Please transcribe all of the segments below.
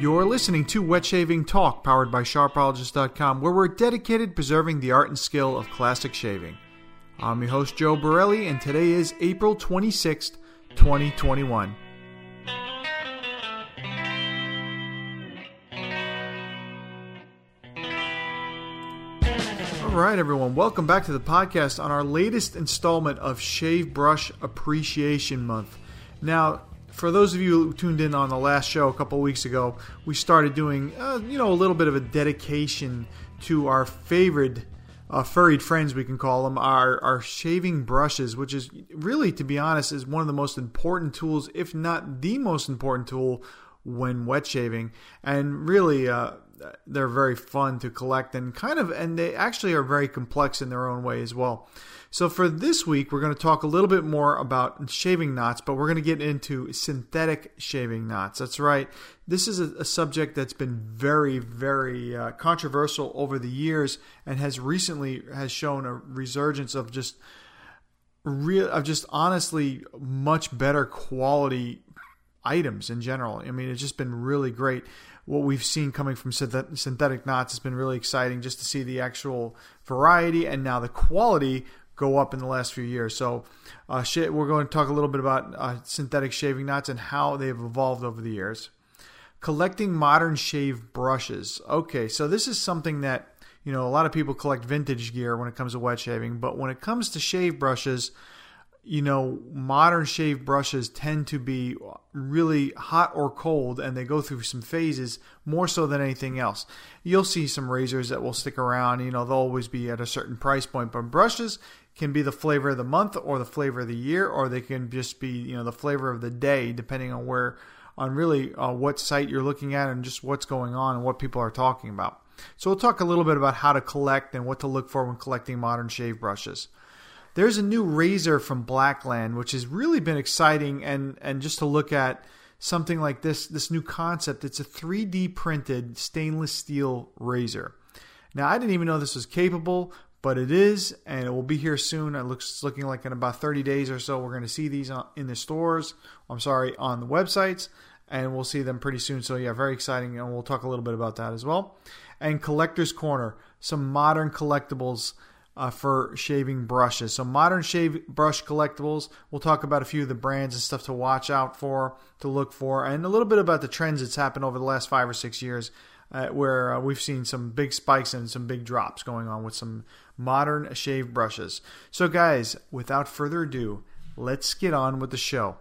You're listening to Wet Shaving Talk, powered by Sharpologist.com, where we're dedicated to preserving the art and skill of classic shaving. I'm your host, Joe Borelli, and today is April 26th, 2021. All right, everyone, welcome back to the podcast on our latest installment of Shave Brush Appreciation Month. Now, for those of you who tuned in on the last show a couple of weeks ago, we started doing, a little bit of a dedication to our favorite furried friends, we can call them, our shaving brushes, which is really, to be honest, is one of the most important tools, if not the most important tool when wet shaving. And really, they're very fun to collect and they actually are very complex in their own way as well. So for this week, we're going to talk a little bit more about shaving knots, but we're going to get into synthetic shaving knots. That's right. This is a subject that's been very, very controversial over the years and has shown a resurgence of just honestly much better quality items in general. I mean, it's just been really great. What we've seen coming from synthetic knots has been really exciting, just to see the actual variety and now the quality go up in the last few years. So we're going to talk a little bit about synthetic shaving knots and how they've evolved over the years. Collecting modern shave brushes. Okay, so this is something that, a lot of people collect vintage gear when it comes to wet shaving, but when it comes to shave brushes, modern shave brushes tend to be really hot or cold, and they go through some phases more so than anything else. You'll see some razors that will stick around, they'll always be at a certain price point, but brushes can be the flavor of the month or the flavor of the year, or they can just be, the flavor of the day, depending on what site you're looking at and just what's going on and what people are talking about. So we'll talk a little bit about how to collect and what to look for when collecting modern shave brushes. There's a new razor from Blackland, which has really been exciting, and just to look at something like this new concept. It's a 3D printed stainless steel razor. Now, I didn't even know this was capable, but it is, and it will be here soon. It's looking like in about 30 days or so, we're going to see these in the stores. On the websites, and we'll see them pretty soon. So yeah, very exciting, and we'll talk a little bit about that as well. And Collector's Corner, some modern collectibles for shaving brushes. So modern shave brush collectibles, we'll talk about a few of the brands and stuff to watch out for, to look for, and a little bit about the trends that's happened over the last 5 or 6 years, where we've seen some big spikes and some big drops going on with some modern shave brushes. So guys, without further ado, let's get on with the show.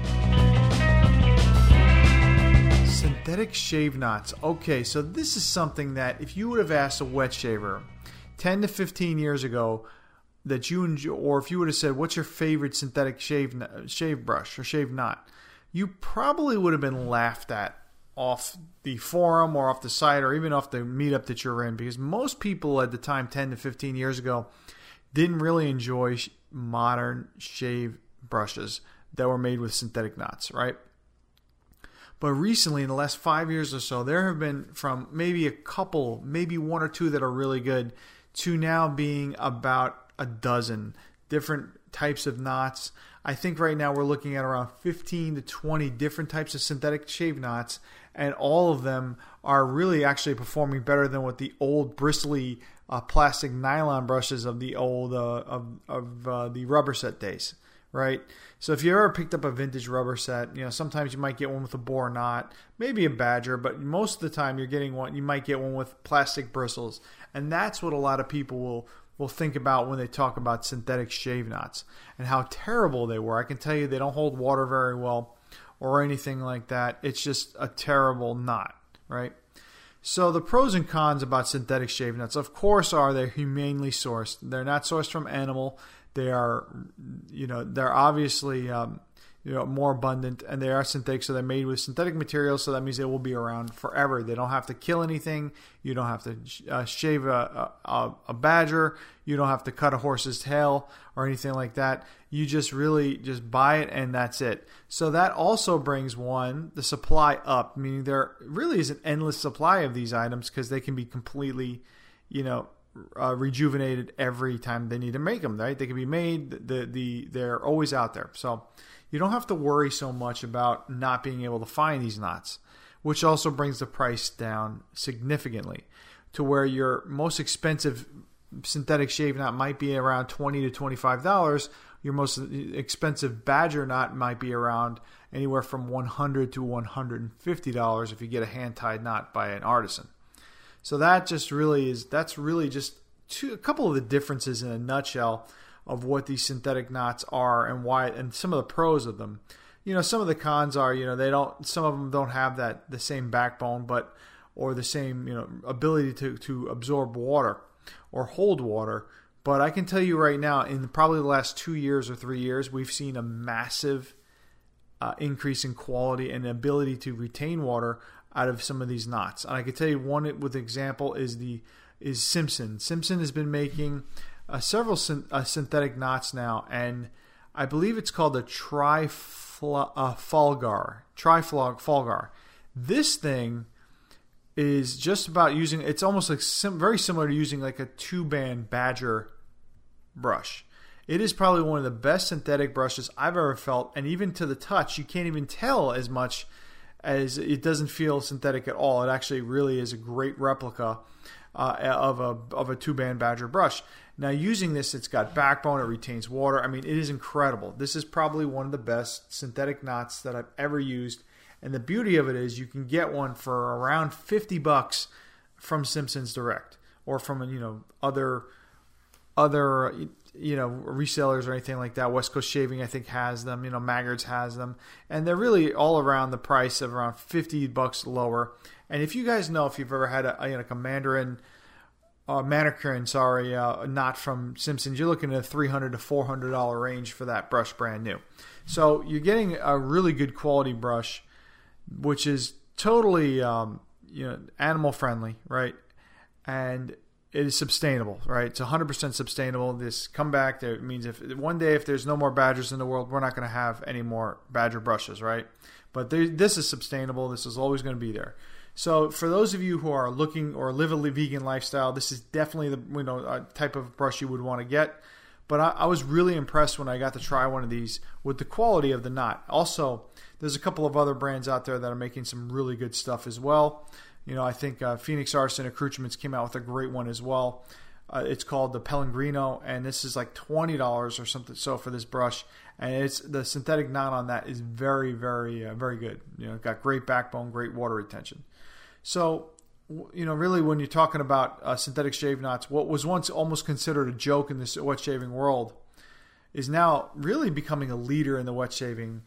Synthetic shave knots. Okay, so this is something that if you would have asked a wet shaver 10 to 15 years ago that you enjoy, or if you would have said, what's your favorite synthetic shave brush or shave knot, you probably would have been laughed at off the forum or off the site or even off the meetup that you're in, because most people at the time 10 to 15 years ago didn't really enjoy modern shave brushes that were made with synthetic knots, right? But recently, in the last 5 years or so, there have been from maybe a couple, maybe one or two that are really good, to now being about a dozen different types of knots. I think right now we're looking at around 15 to 20 different types of synthetic shave knots, and all of them are really actually performing better than what the old bristly plastic nylon brushes of the old the rubber set days, right? So if you ever picked up a vintage rubber set, sometimes you might get one with a boar knot, maybe a badger, but most of the time you might get one with plastic bristles. And that's what a lot of people will think about when they talk about synthetic shave knots and how terrible they were. I can tell you they don't hold water very well or anything like that. It's just a terrible knot, right? So the pros and cons about synthetic shave knots, of course, are they're humanely sourced. They're not sourced from animal. They are, they're obviously, more abundant, and they are synthetic, so they're made with synthetic materials, so that means they will be around forever. They don't have to kill anything. You don't have to shave a badger. You don't have to cut a horse's tail or anything like that. You just buy it, and that's it. So that also brings the supply up, meaning there really is an endless supply of these items because they can be completely, rejuvenated every time they need to make them, right? They can be made, they're always out there. So you don't have to worry so much about not being able to find these knots. which also brings the price down significantly to where your most expensive synthetic shave knot might be around $20 to $25. Your most expensive Badger knot might be around anywhere from $100 to $150 if you get a hand-tied knot by an artisan. So that's really just a couple of the differences in a nutshell of what these synthetic knots are and why, and some of the pros of them. Some of the cons are, some of them don't have the same backbone, or the same, ability to absorb water or hold water. But I can tell you right now, in probably the last 2 years or 3 years, we've seen a massive increase in quality and ability to retain water out of some of these knots. And I can tell you one with example is Simpson. Simpson has been making several synthetic knots now, and I believe it's called the Trifalgar. This thing is just about using, it's almost like very similar to using like a 2-band Badger brush. It is probably one of the best synthetic brushes I've ever felt, and even to the touch, you can't even tell as much as it doesn't feel synthetic at all. It actually really is a great replica of a 2-band Badger brush. Now using this, it's got backbone, it retains water. I mean, it is incredible. This is probably one of the best synthetic knots that I've ever used. And the beauty of it is you can get one for around $50 from Simpsons Direct, or from other resellers or anything like that. West Coast Shaving, I think, has them. Maggards has them, and they're really all around the price of around $50 lower. And if you guys know, if you've ever had a Mandarin knot from Simpsons, you're looking at a $300 to $400 range for that brush, brand new. So you're getting a really good quality brush, which is totally animal friendly, right? And it is sustainable, right? It's 100% sustainable. This comeback there means if there's no more Badgers in the world, we're not going to have any more Badger brushes, right? But this is sustainable. This is always going to be there. So for those of you who are looking or live a vegan lifestyle, this is definitely the type of brush you would want to get. But I was really impressed when I got to try one of these with the quality of the knot. Also, there's a couple of other brands out there that are making some really good stuff as well. I think Phoenix Artisan Accoutrements came out with a great one as well. It's called the Pellegrino, and this is like $20 or something so for this brush. And it's the synthetic knot on that is very, very, very good. Got great backbone, great water retention. So, really when you're talking about synthetic shave knots, what was once almost considered a joke in this wet shaving world is now really becoming a leader in the wet shaving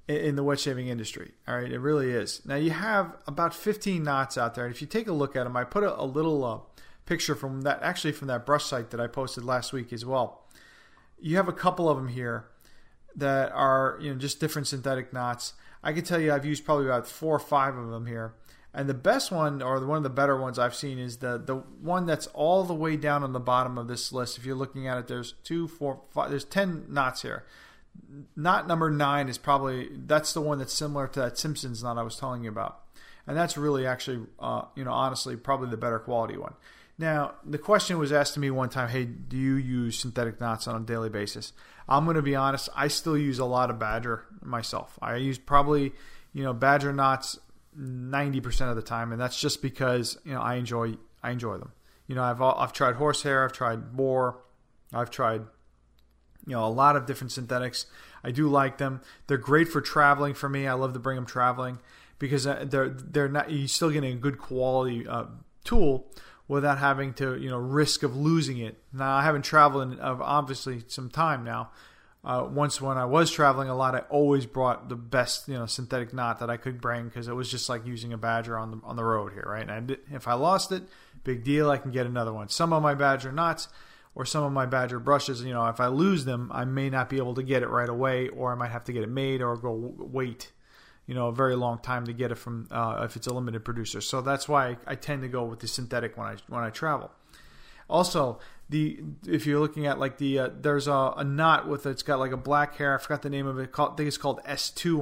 industry. All right, it really is. Now you have about 15 knots out there, and if you take a look at them, I put a little picture from that brush site that I posted last week as well. You have a couple of them here that are just different synthetic knots. I can tell you I've used probably about 4 or 5 of them here. And the best one, or one of the better ones I've seen, is the one that's all the way down on the bottom of this list. If you're looking at it, there's 2, 4, 5, there's 10 knots here. Knot number 9 that's the one that's similar to that Simpsons knot I was telling you about. And that's really actually, honestly, probably the better quality one. Now, the question was asked to me one time, hey, do you use synthetic knots on a daily basis? I'm going to be honest, I still use a lot of Badger myself. I use probably, Badger knots 90% of the time, and that's just because I enjoy them. I've tried horsehair, I've tried boar, I've tried a lot of different synthetics. I do like them. They're great for traveling for me. I love to bring them traveling because they're not. You're still getting a good quality tool without having to risk of losing it. Now I haven't traveled in obviously some time now. Once when I was traveling a lot, I always brought the best synthetic knot that I could bring because it was just like using a Badger on the road here, right? And if I lost it, big deal. I can get another one. Some of my Badger knots or some of my Badger brushes, if I lose them, I may not be able to get it right away, or I might have to get it made or go wait a very long time to get it from if it's a limited producer. So that's why I tend to go with the synthetic when I travel. Also, if you're looking at there's a knot with it's got like a black hair. I forgot the name of it. I think it's called S2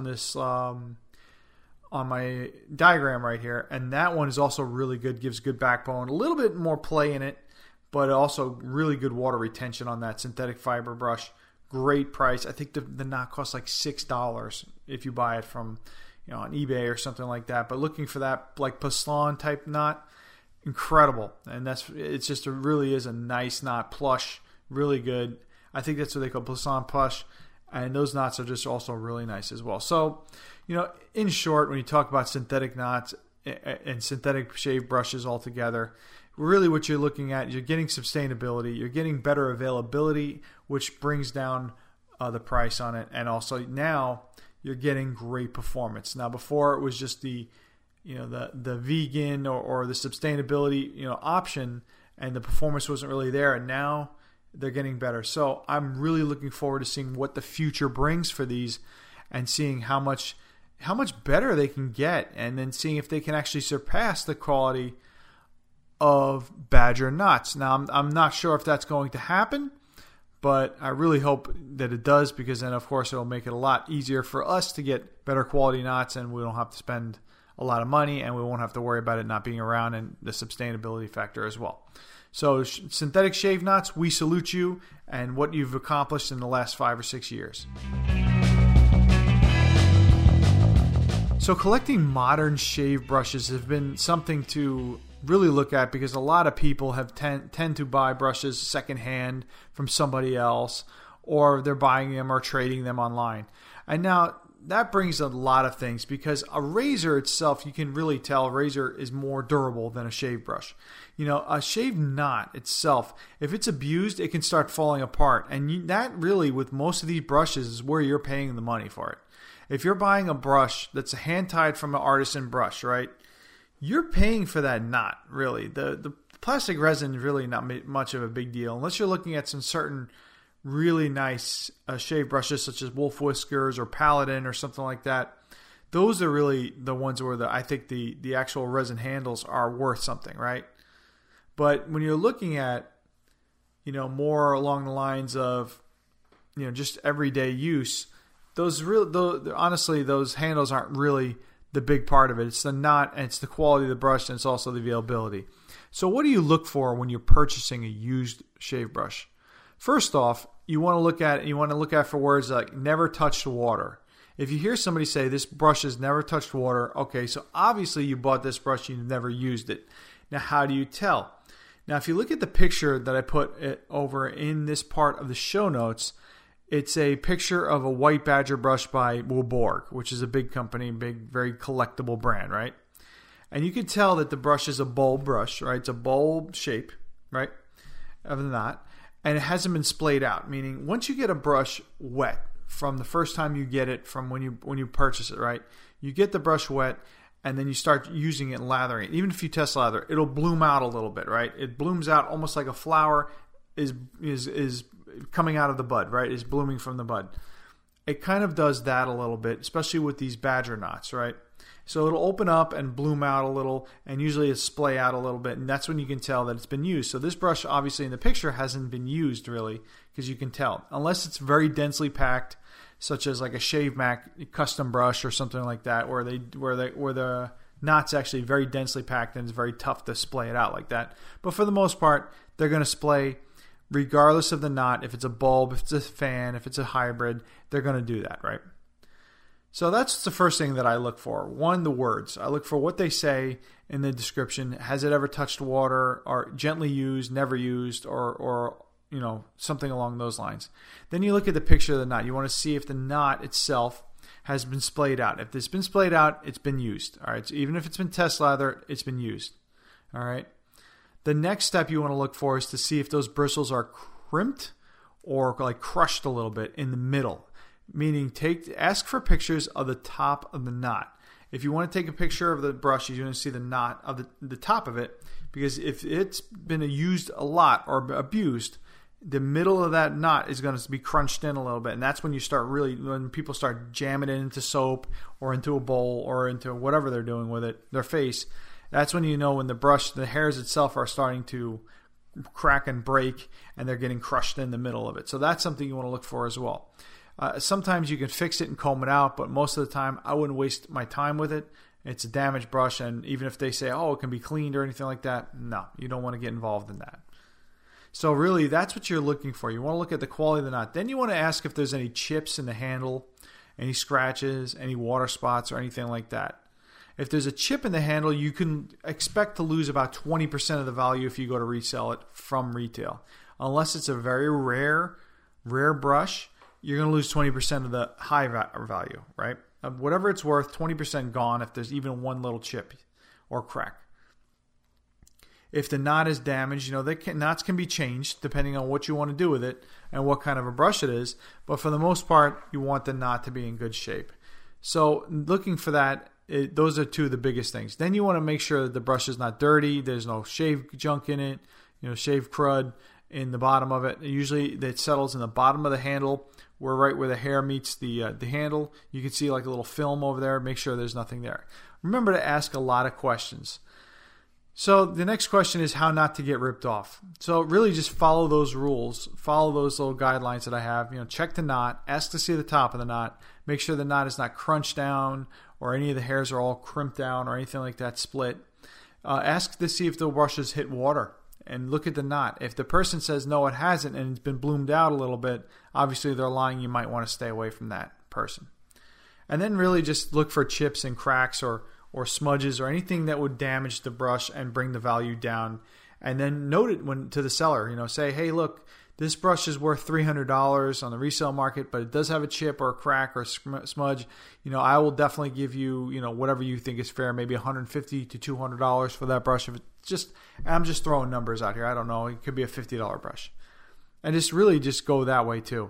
on my diagram right here, and that one is also really good. Gives good backbone, a little bit more play in it, but also really good water retention on that synthetic fiber brush. Great price. I think the knot costs like $6 if you buy it from on eBay or something like that. But looking for that like Poslan type knot, incredible. And it's just really is a nice knot, plush, really good. I think that's what they call Poslan plush. And those knots are just also really nice as well. So, in short, when you talk about synthetic knots and synthetic shave brushes altogether, really what you're looking at, you're getting sustainability, you're getting better availability, which brings down the price on it. And also now you're getting great performance. Now before it was just the vegan or the sustainability, option, and the performance wasn't really there. And now they're getting better. So I'm really looking forward to seeing what the future brings for these and seeing how much better they can get, and then seeing if they can actually surpass the quality of Badger knots. Now, I'm not sure if that's going to happen, but I really hope that it does, because then, of course, it'll make it a lot easier for us to get better quality knots, and we don't have to spend a lot of money, and we won't have to worry about it not being around, and the sustainability factor as well. So synthetic shave knots, we salute you and what you've accomplished in the last 5 or 6 years. So collecting modern shave brushes has been something to really look at, because a lot of people have tend to buy brushes secondhand from somebody else, or they're buying them or trading them online. And now that brings a lot of things, because a razor itself, you can really tell a razor is more durable than a shave brush. A shave knot itself, if it's abused, it can start falling apart. And that really, with most of these brushes, is where you're paying the money for it. If you're buying a brush that's a hand-tied from an artisan brush, right, you're paying for that knot, really. The plastic resin is really not much of a big deal, unless you're looking at some certain really nice shave brushes such as Wolf Whiskers or Paladin or something like that. Those are really the ones where I think the actual resin handles are worth something, right? But when you're looking at, more along the lines of, just everyday use, honestly, those handles aren't really the big part of it. It's the knot, and it's the quality of the brush, and it's also the availability. So what do you look for when you're purchasing a used shave brush? First off, you want to look at for words like never touched water. If you hear somebody say this brush has never touched water, okay, so obviously you bought this brush, you've never used it. Now, how do you tell? Now, if you look at the picture that I put over in this part of the show notes, it's a picture of a white Badger brush by Woborg, which is a big company, big, very collectible brand, right? And you can tell that the brush is a bulb brush, right? It's a bulb shape, right, of the knot, and it hasn't been splayed out, meaning once you get a brush wet from the first time you get it, from when you purchase it, right, you get the brush wet, and then you start using it and lathering it. Even if you test lather, it'll bloom out a little bit, right? It blooms out almost like a flower is coming out of the bud, right? Is blooming from the bud. It kind of does that a little bit, especially with these Badger knots, right? So it'll open up and bloom out a little, and usually it'll splay out a little bit, and that's when you can tell that it's been used. So this brush, obviously in the picture, hasn't been used really, because you can tell. Unless it's very densely packed, such as like a Shave Mac custom brush or something like that, where the knot's actually very densely packed and it's very tough to splay it out like that. But for the most part, they're going to splay regardless of the knot. If it's a bulb, if it's a fan, if it's a hybrid, they're going to do that, right? So that's the first thing that I look for. One, the words. I look for what they say in the description. Has it ever touched water, or gently used, never used, or something along those lines. Then you look at the picture of the knot. You want to see if the knot itself has been splayed out. If it's been splayed out, it's been used. All right. So even if it's been test lather, it's been used. All right. The next step you want to look for is to see if those bristles are crimped or like crushed a little bit in the middle. Meaning, ask for pictures of the top of the knot. If you want to take a picture of the brush, you're going to see the knot of the top of it, because if it's been used a lot or abused, the middle of that knot is going to be crunched in a little bit, and that's when when people start jamming it into soap or into a bowl or into whatever they're doing with it, their face. That's when you know when the hairs itself are starting to crack and break, and they're getting crushed in the middle of it. So that's something you want to look for as well. Sometimes you can fix it and comb it out, but most of the time I wouldn't waste my time with it. It's a damaged brush, and even if they say, it can be cleaned or anything like that, no, you don't want to get involved in that. So really, that's what you're looking for. You want to look at the quality of the knot. Then you want to ask if there's any chips in the handle, any scratches, any water spots, or anything like that. If there's a chip in the handle, you can expect to lose about 20% of the value if you go to resell it from retail. Unless it's a very rare brush, you're going to lose 20% of the high value, right? Whatever it's worth, 20% gone if there's even one little chip or crack. If the knot is damaged, knots can be changed depending on what you want to do with it and what kind of a brush it is. But for the most part, you want the knot to be in good shape. So looking for that, those are two of the biggest things. Then you want to make sure that the brush is not dirty. There's no shave junk in it, shave crud in the bottom of it. Usually it settles in the bottom of the handle, right where the hair meets the handle. You can see like a little film over there. Make sure there's nothing there. Remember to ask a lot of questions. So the next question is how not to get ripped off. So really just follow those rules. Follow those little guidelines that I have. Check the knot. Ask to see the top of the knot. Make sure the knot is not crunched down or any of the hairs are all crimped down or anything like that split. Ask to see if the brush has hit water and look at the knot. If the person says no, it hasn't and it's been bloomed out a little bit, obviously they're lying. You might want to stay away from that person. And then really just look for chips and cracks or smudges or anything that would damage the brush and bring the value down. And then note it to the seller. Say, hey, look, this brush is worth $300 on the resale market, but it does have a chip or a crack or a smudge. I will definitely give you, whatever you think is fair, maybe $150 to $200 for that brush. I'm just throwing numbers out here. I don't know. It could be a $50 brush. And just go that way too.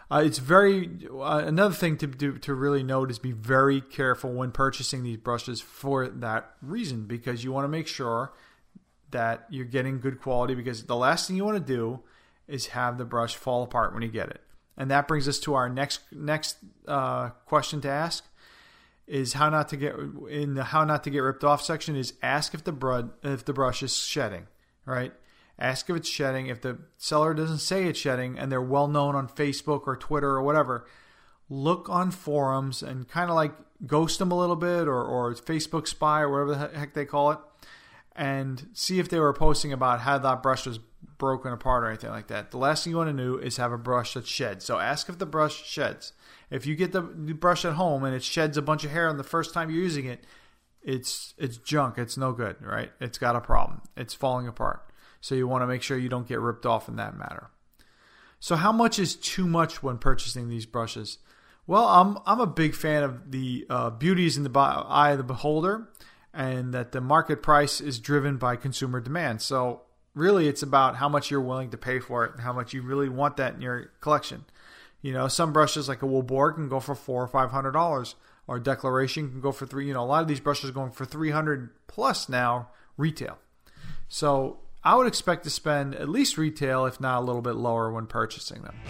Another thing to really note is be very careful when purchasing these brushes for that reason, because you want to make sure that you're getting good quality, because the last thing you want to do is have the brush fall apart when you get it. And that brings us to our next question to ask is how not to get ripped off section is ask if the brush is shedding, right? Ask if it's shedding. If the seller doesn't say it's shedding and they're well known on Facebook or Twitter or whatever, look on forums and kind of like ghost them a little bit or Facebook spy or whatever the heck they call it, and see if they were posting about how that brush was broken apart or anything like that. The last thing you want to do is have a brush that sheds. So ask if the brush sheds. If you get the brush at home and it sheds a bunch of hair on the first time you're using it, it's junk. It's no good, right? It's got a problem. It's falling apart. So you want to make sure you don't get ripped off in that matter. So how much is too much when purchasing these brushes? Well, I'm a big fan of the beauty is in the eye of the beholder, and that the market price is driven by consumer demand. So really it's about how much you're willing to pay for it and how much you really want that in your collection. Some brushes like a Woolborg can go for $400 or $500, or Declaration can go for $300. A lot of these brushes are going for $300 plus now retail. So I would expect to spend at least retail, if not a little bit lower, when purchasing them.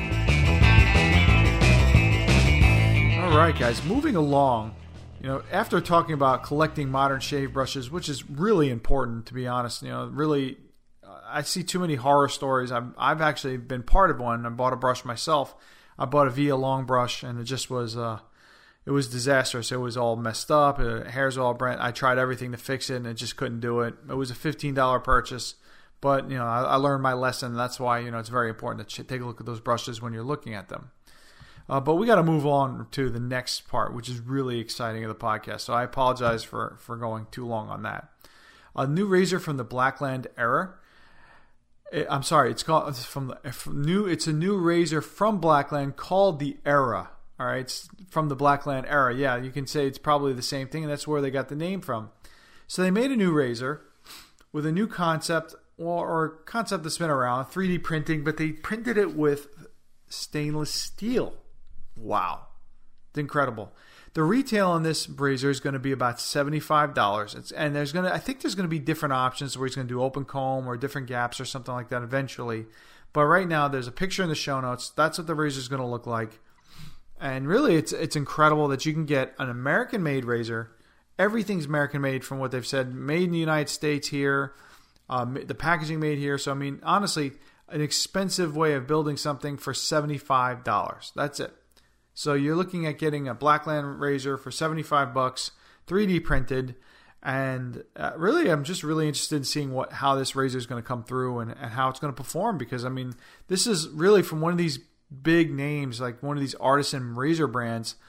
All right, guys, moving along. After talking about collecting modern shave brushes, which is really important, to be honest, really, I see too many horror stories. I've actually been part of one. I bought a brush myself. I bought a Via long brush, and it just was it was disastrous. It was all messed up. Hairs all brand. I tried everything to fix it, and it just couldn't do it. It was a $15 purchase, but I learned my lesson. That's why it's very important to take a look at those brushes when you're looking at them. But we got to move on to the next part, which is really exciting of the podcast. So I apologize for going too long on that. A new razor from the Blackland era. I'm sorry, it's a new razor from Blackland called the Era. All right, it's from the Blackland Era. Yeah, you can say it's probably the same thing, and that's where they got the name from. So they made a new razor with a new concept, or concept that's been around, 3D printing, but they printed it with stainless steel. Wow, it's incredible. The retail on this razor is going to be about $75, and I think there's going to be different options where he's going to do open comb or different gaps or something like that eventually. But right now, there's a picture in the show notes. That's what the razor is going to look like. And really, it's incredible that you can get an American-made razor. Everything's American-made from what they've said. Made in the United States here. The packaging made here. So, I mean, honestly, an expensive way of building something for $75. That's it. So you're looking at getting a Blackland razor for $75, 3D printed. And really, I'm just really interested in seeing how this razor is going to come through and how it's going to perform. Because, I mean, this is really from one of these big names, like one of these artisan razor brands.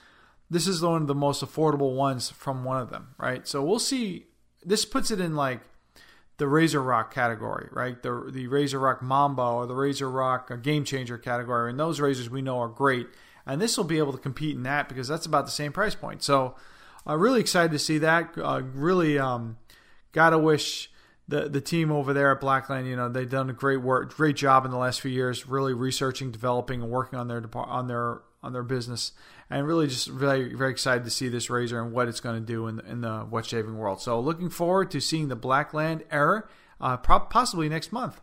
this is one of the most affordable ones from one of them, right? So we'll see. This puts it in like the Razor Rock category, right? The Razor Rock Mamba or the Razor Rock Game Changer category. And those razors we know are great. And this will be able to compete in that because that's about the same price point. So really excited to see that. Really got to wish the team over there at Blackland, they've done a great job in the last few years, really researching, developing, and working on their business. And really just very, very excited to see this razor and what it's going to do in the wet shaving world. So looking forward to seeing the Blackland Era possibly next month.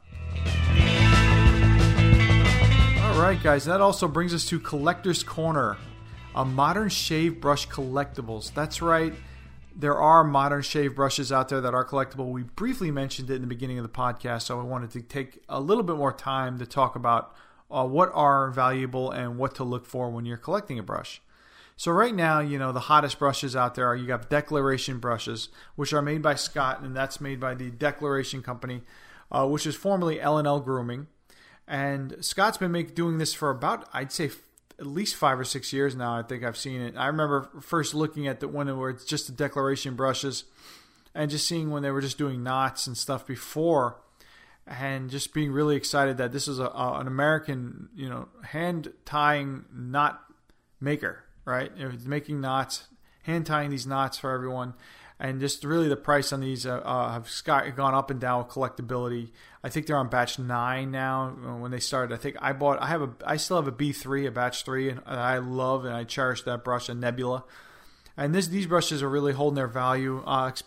All right, guys. That also brings us to Collector's Corner, a modern shave brush collectibles. That's right. There are modern shave brushes out there that are collectible. We briefly mentioned it in the beginning of the podcast, so I wanted to take a little bit more time to talk about what are valuable and what to look for when you're collecting a brush. So right now, the hottest brushes out there you got Declaration brushes, which are made by Scott, and that's made by the Declaration Company, which is formerly L&L Grooming. And Scott's been doing this for about, I'd say, at least 5 or 6 years now. I think I've seen it. I remember first looking at the one where it's just the Declaration brushes and just seeing when they were just doing knots and stuff before, and just being really excited that this is an American, hand tying knot maker, right? It's making knots, hand tying these knots for everyone, and just really the price on these have gone up and down with collectability. I think they're on batch 9 now. When they started, I think I still have a B3, a batch 3, and I love and I cherish that brush, a Nebula. And these brushes are really holding their value.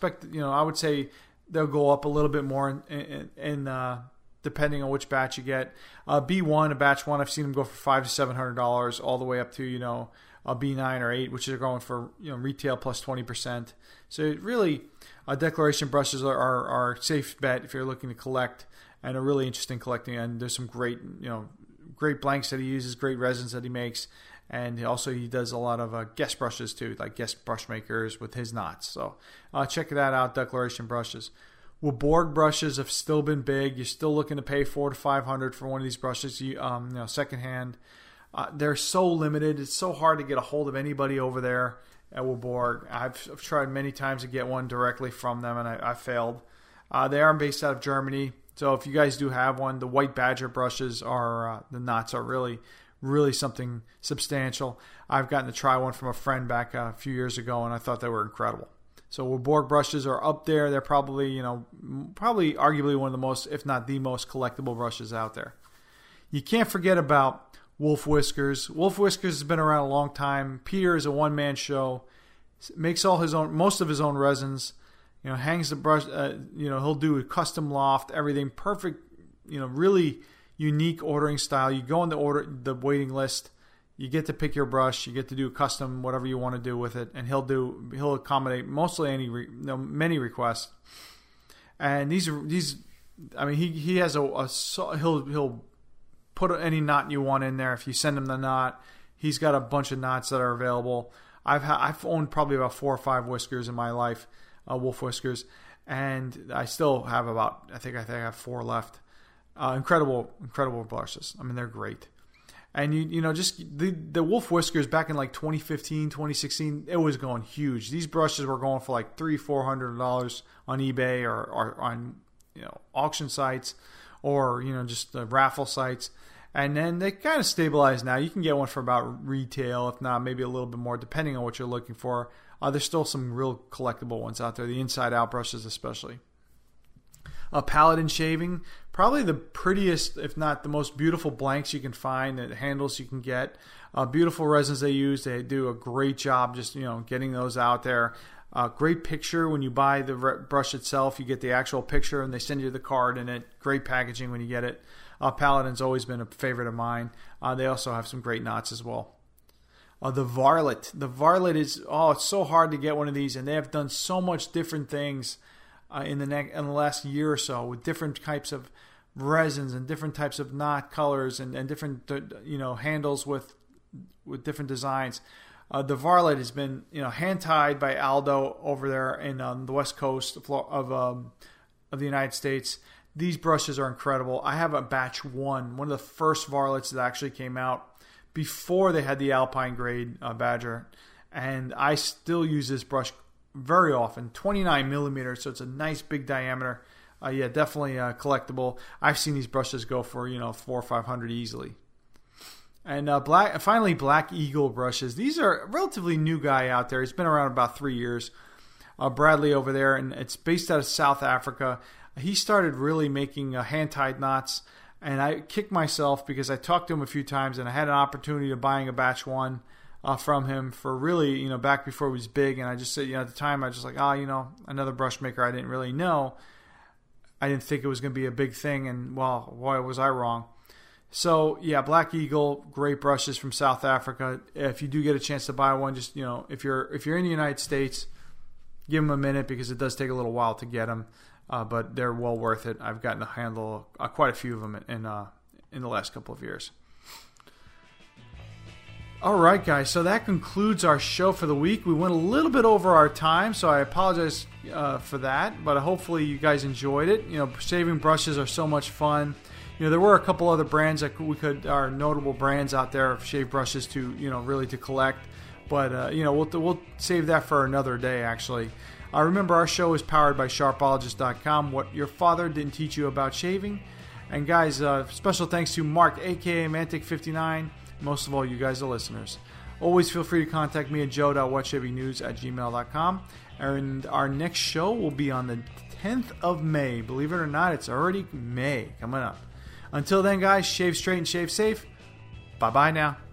I would say they'll go up a little bit more in depending on which batch you get. B1, a batch 1, I've seen them go for $500 to $700, all the way up to a B9 or 8, which are going for retail plus 20%. So it really, Declaration brushes are a safe bet if you're looking to collect, and a really interesting collecting. And there's some great blanks that he uses, great resins that he makes. And also he does a lot of guest brushes too, like guest brush makers with his knots. So check that out, Declaration brushes. Borg brushes have still been big. You're still looking to pay $400 to $500 for one of these brushes, secondhand. They're so limited. It's so hard to get a hold of anybody over there at Borg. I've tried many times to get one directly from them, and I failed. They are based out of Germany. So if you guys do have one, the White Badger brushes are, the knots are really, really something substantial. I've gotten to try one from a friend back a few years ago, and I thought they were incredible. So Borg brushes are up there. They're probably arguably one of the most, if not the most collectible brushes out there. You can't forget about Wolf Whiskers. Wolf Whiskers has been around a long time. Peter is a one-man show. Makes most of his own resins. Hangs the brush. He'll do a custom loft, everything perfect. Really unique ordering style. You go on the waiting list. You get to pick your brush. You get to do custom whatever you want to do with it, and he'll accommodate mostly many requests. And these. I mean, he has he'll put any knot you want in there. If you send him the knot, he's got a bunch of knots that are available. I've owned probably about 4 or 5 whiskers in my life, Wolf Whiskers, and I still have about I think I have 4 left. Incredible brushes. I mean, they're great. And just the Wolf Whiskers back in like 2015, 2016, it was going huge. These brushes were going for like $300-$400 on eBay or on auction sites, or just raffle sites. And then they kind of stabilized now. You can get one for about retail, if not maybe a little bit more, depending on what you're looking for. There's still some real collectible ones out there, the inside out brushes especially. Paladin Shaving, probably the prettiest, if not the most beautiful blanks you can find, the handles you can get. Beautiful resins they use. They do a great job just getting those out there. Great picture when you buy the brush itself. You get the actual picture, and they send you the card in it. Great packaging when you get it. Paladin's always been a favorite of mine. They also have some great knots as well. The Varlet. The Varlet is, it's so hard to get one of these, and they have done so much different things in the last year or so, with different types of resins and different types of knot colors and different handles with different designs. The Varlet has been hand tied by Aldo over there in the west coast of the United States. These brushes are incredible. I have a batch 1 of the first Varlets that actually came out before they had the Alpine grade Badger, and I still use this brush very often. 29 millimeters, so it's a nice big diameter. Yeah, definitely collectible. I've seen these brushes go for 400 or 500 easily. And finally, Black Eagle brushes. These are a relatively new guy out there. He's been around about 3 years. Bradley over there, and it's based out of South Africa. He started really making hand-tied knots, and I kicked myself because I talked to him a few times, and I had an opportunity of buying a batch one from him for really, back before he was big, and I just said, at the time, I was just like, another brush maker I didn't really know. I didn't think it was going to be a big thing, and well, why was I wrong? So, yeah, Black Eagle, great brushes from South Africa. If you do get a chance to buy one, just, if you're in the United States, give them a minute because it does take a little while to get them, but they're well worth it. I've gotten to handle quite a few of them in the last couple of years. All right, guys, so that concludes our show for the week. We went a little bit over our time, so I apologize for that, but hopefully you guys enjoyed it. Shaving brushes are so much fun. There were a couple other brands that are notable brands out there of shave brushes to, really to collect. But, we'll save that for another day, actually. Remember, our show is powered by Sharpologist.com, what your father didn't teach you about shaving. And, guys, special thanks to Mark, a.k.a. Mantic59. Most of all, you guys are listeners. Always feel free to contact me at joe.whatshavingnews@gmail.com. And our next show will be on the 10th of May. Believe it or not, it's already May coming up. Until then, guys, shave straight and shave safe. Bye-bye now.